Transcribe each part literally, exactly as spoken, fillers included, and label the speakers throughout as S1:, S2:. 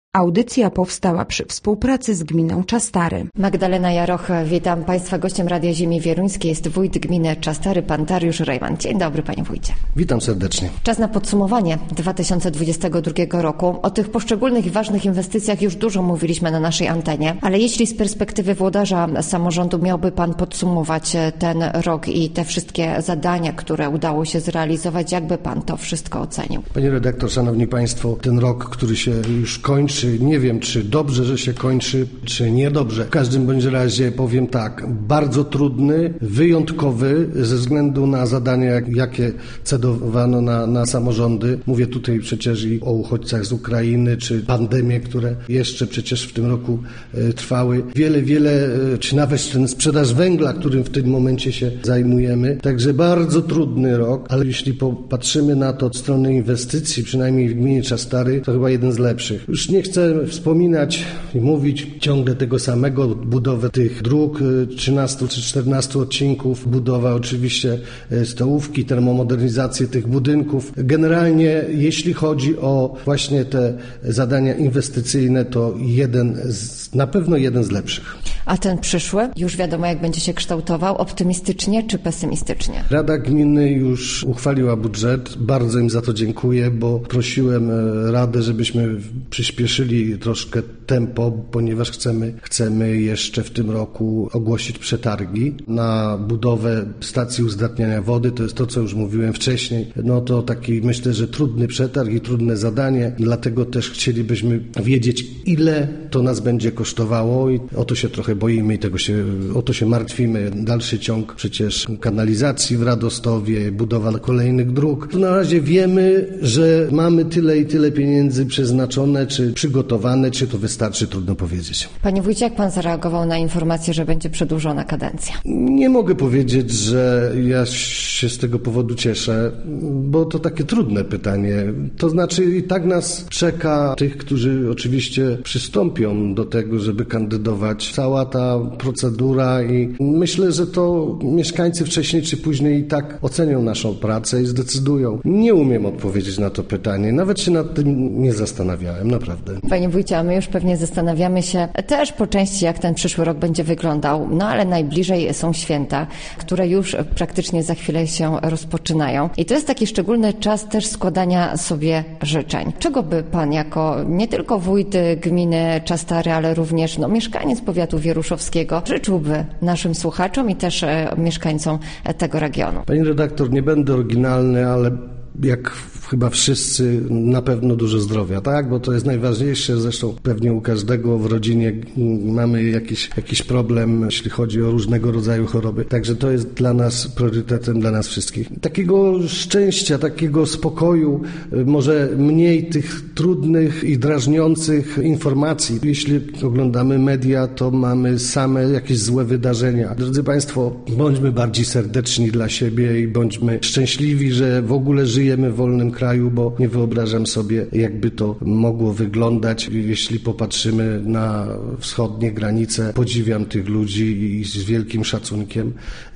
S1: Audycja powstała przy współpracy z gminą Czastary.
S2: Magdalena Jaroch, witam Państwa. Gościem Radia Ziemi Wieluńskiej jest wójt gminy Czastary, pan Dariusz Rejman. Dzień dobry, panie wójcie.
S3: Witam serdecznie.
S2: Czas na podsumowanie dwa tysiące dwudziestego drugiego roku. O tych poszczególnych i ważnych inwestycjach już dużo mówiliśmy na naszej antenie, ale jeśli z perspektywy włodarza samorządu miałby pan podsumować ten rok i te wszystkie zadania, które udało się zrealizować, jakby pan to wszystko ocenił?
S3: Pani redaktor, szanowni państwo, ten rok, który się już kończy, nie wiem, czy dobrze, że się kończy, czy niedobrze. W każdym bądź razie powiem tak, bardzo trudny, wyjątkowy ze względu na zadania, jakie cedowano na, na samorządy. Mówię tutaj przecież i o uchodźcach z Ukrainy, czy pandemie, które jeszcze przecież w tym roku e, trwały. Wiele, wiele, e, czy nawet ten sprzedaż węgla, którym w tym momencie się zajmujemy. Także bardzo trudny rok, ale jeśli popatrzymy na to od strony inwestycji, przynajmniej w gminie Czastary, to chyba jeden z lepszych. Już nie chcę wspominać i mówić ciągle tego samego, budowę tych dróg, trzynastu czy czternastu odcinków, budowa oczywiście stołówki, termomodernizację tych budynków. Generalnie jeśli chodzi o właśnie te zadania inwestycyjne, to jeden z, na pewno jeden z lepszych.
S2: A ten przyszły? Już wiadomo, jak będzie się kształtował? Optymistycznie czy pesymistycznie?
S3: Rada Gminy już uchwaliła budżet. Bardzo im za to dziękuję, bo prosiłem Radę, żebyśmy przyspieszyli troszkę tempo, ponieważ chcemy, chcemy jeszcze w tym roku ogłosić przetargi na budowę stacji uzdatniania wody. To jest to, co już mówiłem wcześniej. No to taki, myślę, że trudny przetarg i trudne zadanie. Dlatego też chcielibyśmy wiedzieć, ile to nas będzie kosztowało i o to się trochę boimy i tego się, o to się martwimy. Dalszy ciąg przecież kanalizacji w Radostowie, budowa kolejnych dróg. Na razie wiemy, że mamy tyle i tyle pieniędzy przeznaczone, czy przygotowane, czy to wystarczy, trudno powiedzieć.
S2: Panie wójcie, jak pan zareagował na informację, że będzie przedłużona kadencja?
S3: Nie mogę powiedzieć, że ja się z tego powodu cieszę, bo to takie trudne pytanie. To znaczy i tak nas czeka tych, którzy oczywiście przystąpią do tego, żeby kandydować. Cała ta procedura i myślę, że to mieszkańcy wcześniej czy później i tak ocenią naszą pracę i zdecydują. Nie umiem odpowiedzieć na to pytanie. Nawet się nad tym nie zastanawiałem, naprawdę.
S2: Panie wójcie, a my już pewnie zastanawiamy się też po części, jak ten przyszły rok będzie wyglądał. No ale najbliżej są święta, które już praktycznie za chwilę się rozpoczynają. I to jest taki szczególny czas też składania sobie życzeń. Czego by pan jako nie tylko wójt gminy Czastary, ale również no, mieszkaniec powiatu wieruszowskiego życzyłby naszym słuchaczom i też e, mieszkańcom tego regionu?
S3: Pani redaktor, nie będę oryginalny, ale jak chyba wszyscy, na pewno dużo zdrowia, tak? Bo to jest najważniejsze, zresztą pewnie u każdego w rodzinie mamy jakiś, jakiś problem, jeśli chodzi o różnego rodzaju choroby. Także to jest dla nas priorytetem, dla nas wszystkich. Takiego szczęścia, takiego spokoju, może mniej tych trudnych i drażniących informacji. Jeśli oglądamy media, to mamy same jakieś złe wydarzenia. Drodzy Państwo, bądźmy bardziej serdeczni dla siebie i bądźmy szczęśliwi, że w ogóle żyjemy w wolnym kraju, bo nie wyobrażam sobie, jakby to mogło wyglądać, jeśli popatrzymy na wschodnie granice. Podziwiam tych ludzi i z wielkim szacunkiem.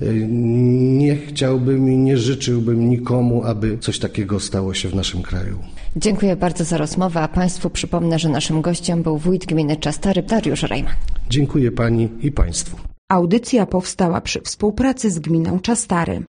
S3: Nie chciałbym i nie życzyłbym nikomu, aby coś takiego stało się w naszym kraju.
S2: Dziękuję bardzo za rozmowę, a Państwu przypomnę, że naszym gościem był wójt gminy Czastary, Dariusz Rejman.
S3: Dziękuję Pani i Państwu.
S1: Audycja powstała przy współpracy z gminą Czastary.